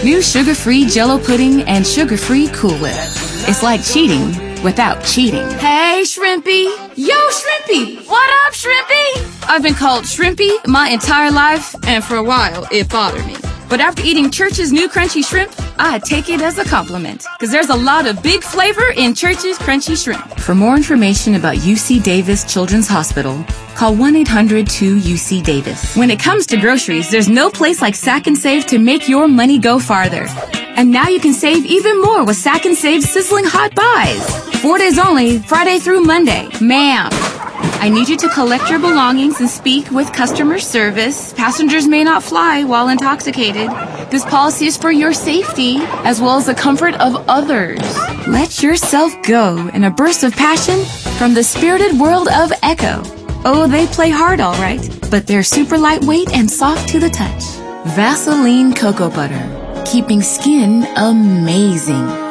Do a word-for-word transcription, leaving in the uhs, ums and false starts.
New sugar-free Jell-O pudding and sugar-free Cool Whip. It's like cheating without cheating. Hey, Shrimpy. Yo, Shrimpy. What up, Shrimpy? I've been called Shrimpy my entire life, and for a while, it bothered me. But after eating Church's new crunchy shrimp, I take it as a compliment. Because there's a lot of big flavor in Church's crunchy shrimp. For more information about U C Davis Children's Hospital, call one eight hundred two U C Davis. When it comes to groceries, there's no place like Sack and Save to make your money go farther. And now you can save even more with Sack and Save's sizzling hot buys. Four days only, Friday through Monday. Ma'am, I need you to collect your belongings and speak with customer service. Passengers may not fly while intoxicated. This policy is for your safety as well as the comfort of others. Let yourself go in a burst of passion from the spirited world of Echo. Oh, they play hard all right, but they're super lightweight and soft to the touch. Vaseline Cocoa Butter, keeping skin amazing.